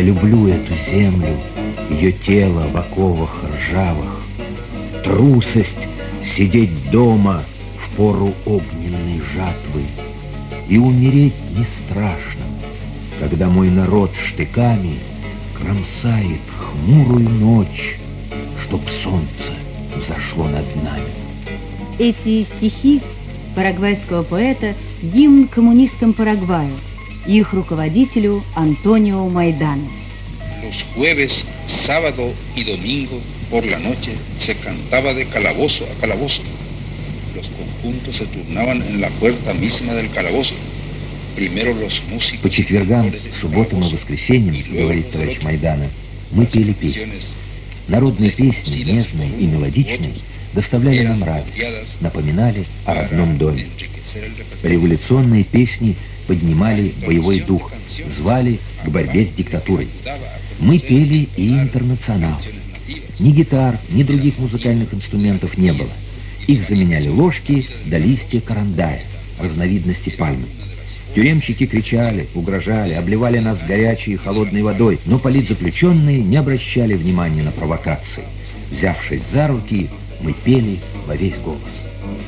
люблю эту землю, ее тело в оковах ржавых. Трусость сидеть дома в пору огненной жатвы. И умереть не страшно, когда мой народ штыками кромсает хмурую ночь, чтоб солнце взошло над нами. Эти стихи парагвайского поэта — гимн коммунистам Парагвая и их руководителю Антонио Майдана. Los jueves, sábado y domingo por la noche se cantaba de calabozo a calabozo. Los conjuntos se turnaban en la puerta misma del calabozo. Primero los músicos. По четвергам, субботам и воскресеньям, говорит товарищ Майдана, мы пели песни. Народные песни, нежные и мелодичные, доставляли нам радость, напоминали о родном доме. Революционные песни поднимали боевой дух, звали к борьбе с диктатурой. Мы пели и интернационал. Ни гитар, ни других музыкальных инструментов не было. Их заменяли ложки да листья карандая, разновидности пальмы. Тюремщики кричали, угрожали, обливали нас горячей и холодной водой, но политзаключенные не обращали внимания на провокации. Взявшись за руки, мы пели во весь голос.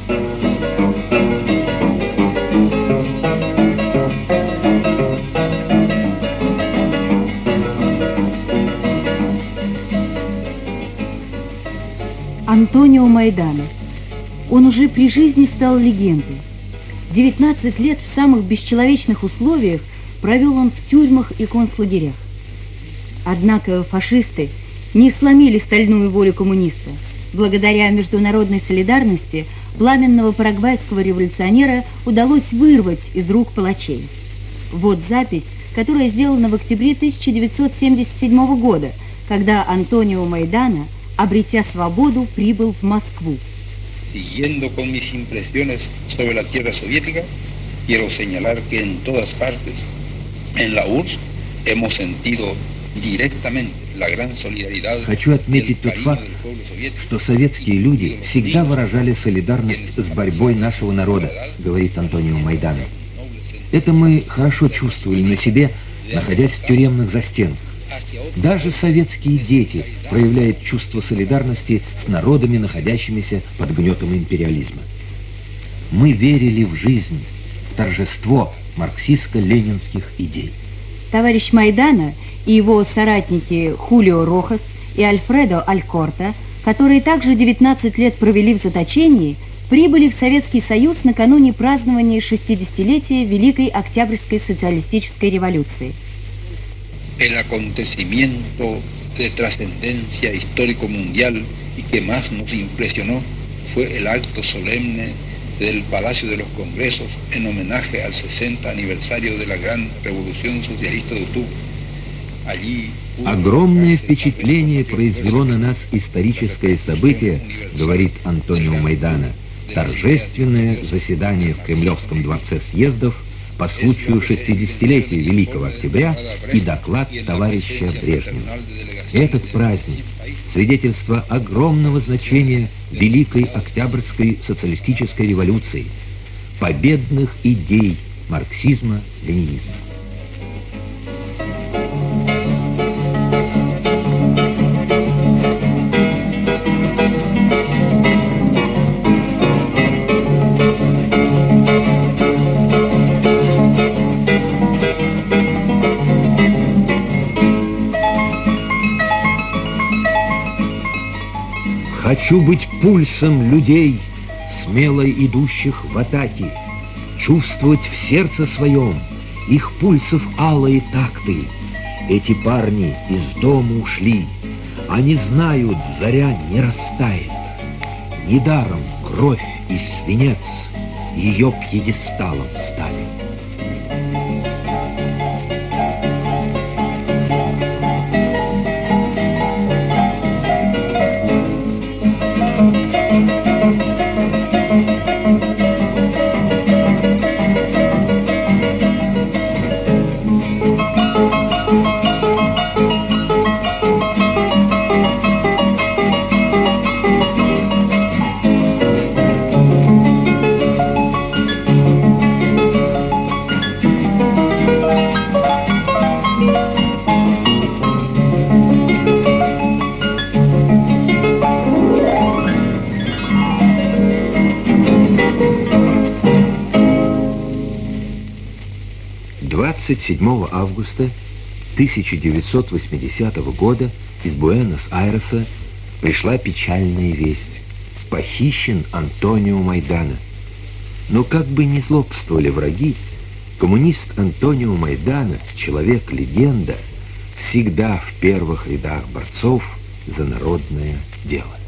Антонио Майдана. Он уже при жизни стал легендой. 19 лет в самых бесчеловечных условиях провел он в тюрьмах и концлагерях. Однако фашисты не сломили стальную волю коммуниста. Благодаря международной солидарности пламенного парагвайского революционера удалось вырвать из рук палачей. Вот запись, которая сделана в октябре 1977 года, когда Антонио Майдана, обретя свободу, прибыл в Москву. Siguiendo con mis impresiones sobre la tierra soviética, quiero señalar que en todas partes, en la URSS, hemos sentido directamente la gran solidaridad. Хочу отметить тот факт, что советские люди всегда выражали солидарность с борьбой нашего народа, говорит Антонио Майдана. Это мы хорошо чувствовали на себе, находясь в тюремных застенках. Даже советские дети проявляют чувство солидарности с народами, находящимися под гнетом империализма. Мы верили в жизнь, в торжество марксистско-ленинских идей. Товарищ Майдана и его соратники Хулио Рохас и Альфредо Алькорта, которые также 19 лет провели в заточении, прибыли в Советский Союз накануне празднования 60-летия Великой Октябрьской социалистической революции. El acontecimiento de trascendencia histórico mundial y que más nos impresionó fue el acto solemne del Palacio de los Congresos en homenaje al 60 aniversario de la gran revolución socialista de octubre. Allí огромное впечатление произвело на нас историческое событие, говорит Антонио Майдана, торжественное заседание в Кремлевском дворце съездов по случаю 60-летия Великого Октября и доклад товарища Брежнева. Этот праздник – свидетельство огромного значения Великой Октябрьской социалистической революции, победных идей марксизма-ленинизма. Хочу быть пульсом людей, смело идущих в атаке, чувствовать в сердце своем их пульсов алые такты. Эти парни из дома ушли, они знают, заря не растает. Недаром кровь и свинец ее пьедесталом стали. 27 августа 1980 года из Буэнос-Айреса пришла печальная весть. Похищен Антонио Майдана. Но как бы ни злобствовали враги, коммунист Антонио Майдана, человек-легенда, всегда в первых рядах борцов за народное дело.